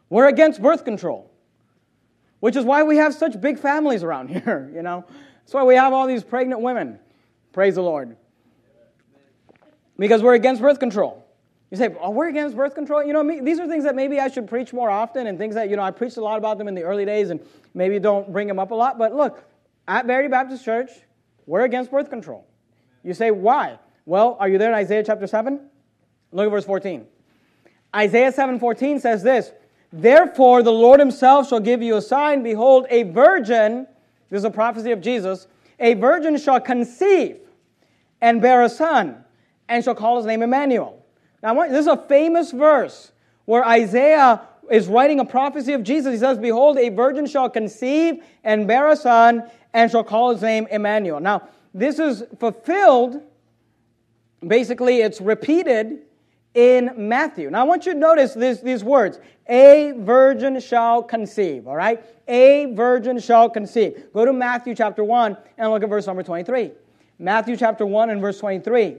We're against birth control, which is why we have such big families around here, you know. That's why we have all these pregnant women. Praise the Lord. Because we're against birth control. You say, oh, we're against birth control? You know, these are things that maybe I should preach more often and things that, you know, I preached a lot about them in the early days and maybe don't bring them up a lot. But look, at Verity Baptist Church, we're against birth control. You say, why? Well, are you there in Isaiah chapter 7? Look at verse 14. Isaiah 7:14 says this, therefore the Lord himself shall give you a sign. Behold, a virgin, this is a prophecy of Jesus, a virgin shall conceive and bear a son and shall call his name Emmanuel. Now, this is a famous verse where Isaiah is writing a prophecy of Jesus. He says, behold, a virgin shall conceive and bear a son and shall call his name Emmanuel. Now, this is fulfilled, basically it's repeated in Matthew. Now, I want you to notice these words. A virgin shall conceive, all right? A virgin shall conceive. Go to Matthew chapter 1 and look at verse number 23. Matthew chapter 1 and verse 23.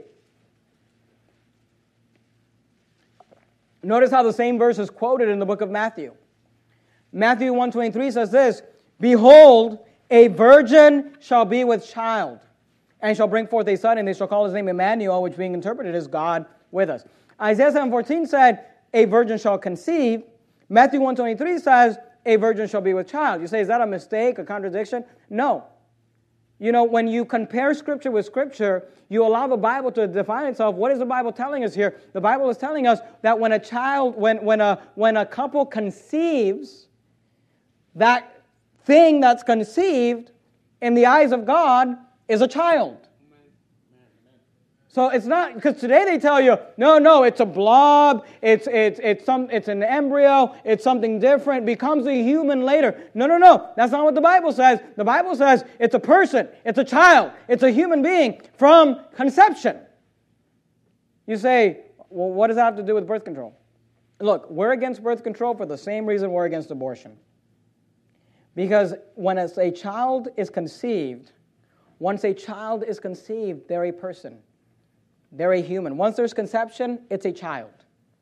Notice how the same verse is quoted in the book of Matthew. Matthew 1:23 says this, behold, a virgin shall be with child, and shall bring forth a son, and they shall call his name Emmanuel, which being interpreted is God with us. Isaiah 7:14 said, a virgin shall conceive. Matthew 1:23 says, a virgin shall be with child. You say, is that a mistake, a contradiction? No. You know, when you compare Scripture with Scripture, you allow the Bible to define itself. What is the Bible telling us here? The Bible is telling us that when a child, when a couple conceives, that thing that's conceived in the eyes of God is a child. So it's not, because today they tell you, no, it's a blob, it's an embryo, it's something different, becomes a human later. No, that's not what the Bible says. The Bible says it's a person, it's a child, it's a human being from conception. You say, well, what does that have to do with birth control? Look, we're against birth control for the same reason we're against abortion. Because when a child is conceived, once a child is conceived, they're a person. They're a human. Once there's conception, it's a child.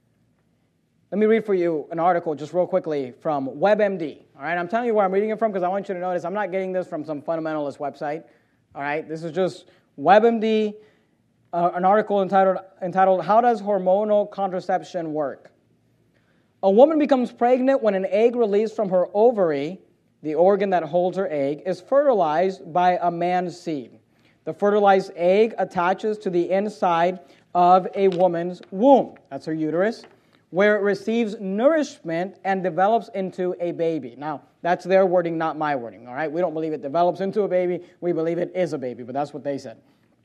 Let me read for you an article just real quickly from WebMD. All right, I'm telling you where I'm reading it from because I want you to notice I'm not getting this from some fundamentalist website. All right, this is just WebMD, an article entitled "How Does Hormonal Contraception Work?" A woman becomes pregnant when an egg released from her ovary, the organ that holds her egg, is fertilized by a man's seed. The fertilized egg attaches to the inside of a woman's womb, that's her uterus, where it receives nourishment and develops into a baby. Now, that's their wording, not my wording, all right? We don't believe it develops into a baby. We believe it is a baby, but that's what they said.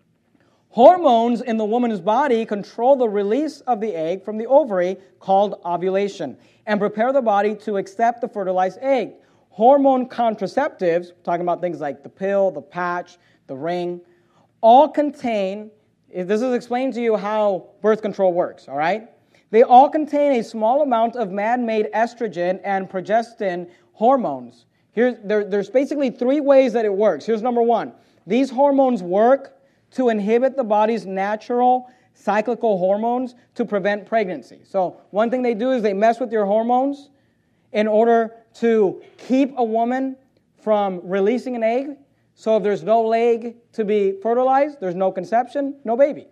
Hormones in the woman's body control the release of the egg from the ovary, called ovulation, and prepare the body to accept the fertilized egg. Hormone contraceptives, talking about things like the pill, the patch, the ring, all contain, this is explaining to you how birth control works, all right? They all contain a small amount of man-made estrogen and progestin hormones. There's basically three ways that it works. Here's number one. These hormones work to inhibit the body's natural cyclical hormones to prevent pregnancy. So one thing they do is they mess with your hormones in order to keep a woman from releasing an egg. So if there's no egg to be fertilized, there's no conception, no baby.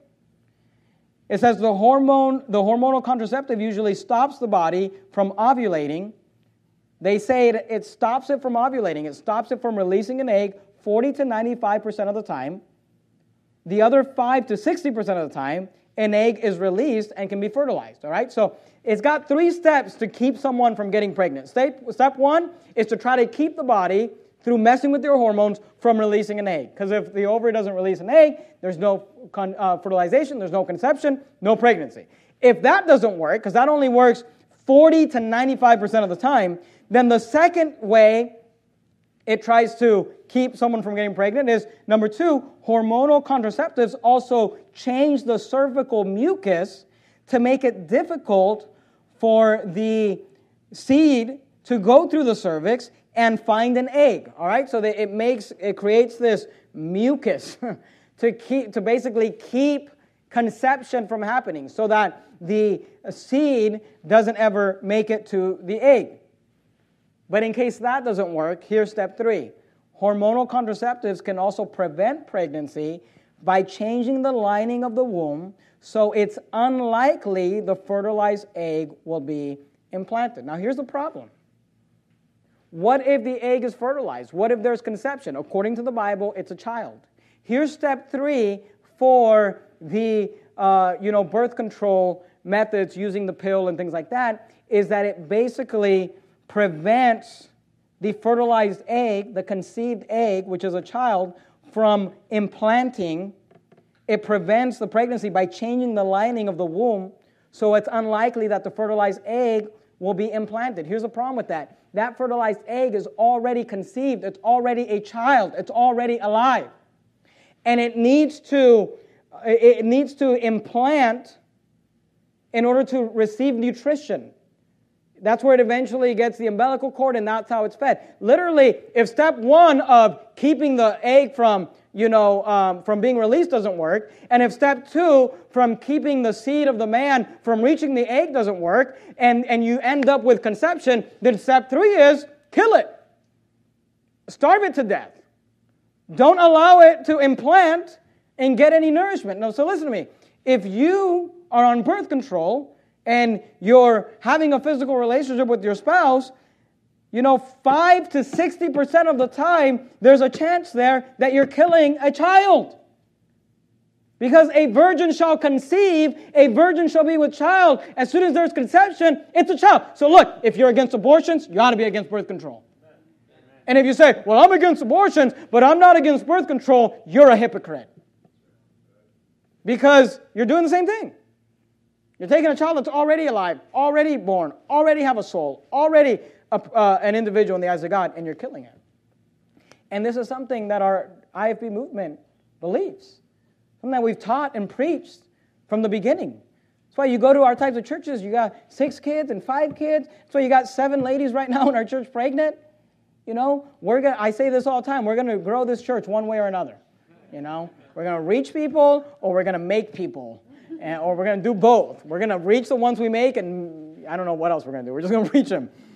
It says the hormonal contraceptive usually stops the body from ovulating. They say it stops it from ovulating. It stops it from releasing an egg 40 to 95% of the time. The other 5 to 60% of the time, an egg is released and can be fertilized. All right? So it's got 3 steps to keep someone from getting pregnant. Step 1 is to try to keep the body, through messing with your hormones, from releasing an egg. Because if the ovary doesn't release an egg, there's no fertilization, there's no conception, no pregnancy. If that doesn't work, because that only works 40 to 95% of the time, then the second way it tries to keep someone from getting pregnant is, number 2, hormonal contraceptives also change the cervical mucus to make it difficult for the seed to go through the cervix and find an egg, all right? So that it creates this mucus to basically keep conception from happening so that the seed doesn't ever make it to the egg. But in case that doesn't work, here's step 3. Hormonal contraceptives can also prevent pregnancy by changing the lining of the womb, so it's unlikely the fertilized egg will be implanted. Now, here's the problem. What if the egg is fertilized? What if there's conception? According to the Bible, it's a child. Here's step 3 for the birth control methods using the pill and things like that, is that it basically prevents the fertilized egg, the conceived egg, which is a child, from implanting. It prevents the pregnancy by changing the lining of the womb, so it's unlikely that the fertilized egg will be implanted. Here's the problem with that. That fertilized egg is already conceived. It's already a child. It's already alive. And it needs to implant in order to receive nutrition. That's where it eventually gets the umbilical cord, and that's how it's fed. Literally, if step 1 of keeping the egg from being released doesn't work, and if step 2 from keeping the seed of the man from reaching the egg doesn't work, and you end up with conception, then step 3 is kill it. Starve it to death. Don't allow it to implant and get any nourishment. No, so listen to me. If you are on birth control and you're having a physical relationship with your spouse, 5 to 60% of the time, there's a chance there that you're killing a child. Because a virgin shall conceive, a virgin shall be with child. As soon as there's conception, it's a child. So look, if you're against abortions, you ought to be against birth control. And if you say, well, I'm against abortions, but I'm not against birth control, you're a hypocrite. Because you're doing the same thing. You're taking a child that's already alive, already born, already have a soul, already an individual in the eyes of God, and you're killing it. And this is something that our IFB movement believes. Something that we've taught and preached from the beginning. That's why you go to our types of churches, you got 6 kids and 5 kids. That's why you got 7 ladies right now in our church pregnant. I say this all the time, we're going to grow this church one way or another. We're going to reach people, or we're going to make people. Or we're going to do both. We're going to reach the ones we make, and I don't know what else we're going to do. We're just going to reach them.